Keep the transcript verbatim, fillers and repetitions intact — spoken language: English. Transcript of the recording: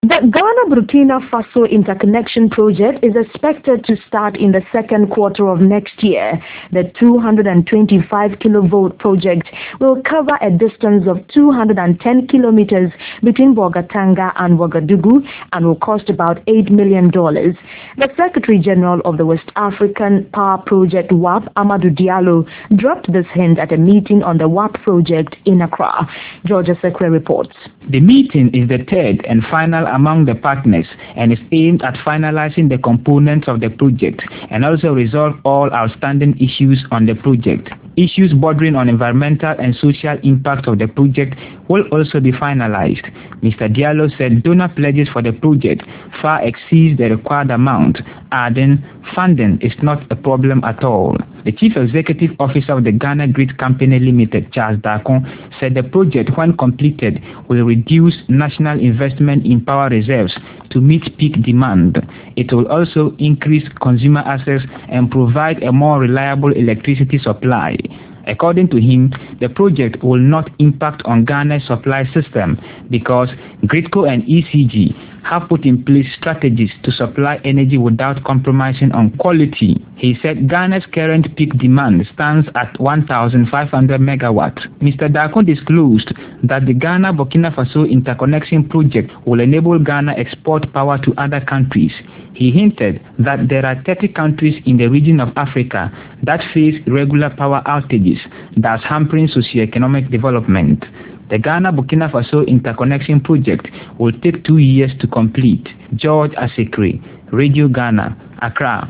The Ghana-Burkina Faso Interconnection Project is expected to start in the second quarter of next year. The two hundred twenty-five kilovolt project will cover a distance of two hundred ten kilometers between Bolgatanga and Ouagadougou and will cost about eight million dollars. The Secretary General of the West African Power Project W A P, Amadou Diallo, dropped this hint at a meeting on the W A P project in Accra. Georgia Sekre reports. The meeting is the third and final among the partners and is aimed at finalizing the components of the project and also resolve all outstanding issues on the project. Issues bordering on environmental and social impact of the project will also be finalized. Mister Diallo said donor pledges for the project far exceeds the required amount, adding, funding is not a problem at all. The Chief Executive Officer of the Ghana Grid Company Limited, Charles Darkon, said the project, when completed, will reduce national investment in power reserves to meet peak demand. It will also increase consumer access and provide a more reliable electricity supply. According to him, the project will not impact on Ghana's supply system because GRIDCO and E C G have put in place strategies to supply energy without compromising on quality. He said Ghana's current peak demand stands at one thousand five hundred megawatts. Mister Darkon disclosed that the Ghana-Burkina Faso Interconnection Project will enable Ghana export power to other countries. He hinted that there are thirty countries in the region of Africa that face irregular power outages, thus hampering socio-economic development. The Ghana-Burkina Faso Interconnection Project will take two years to complete. George Asekre, Radio Ghana, Accra.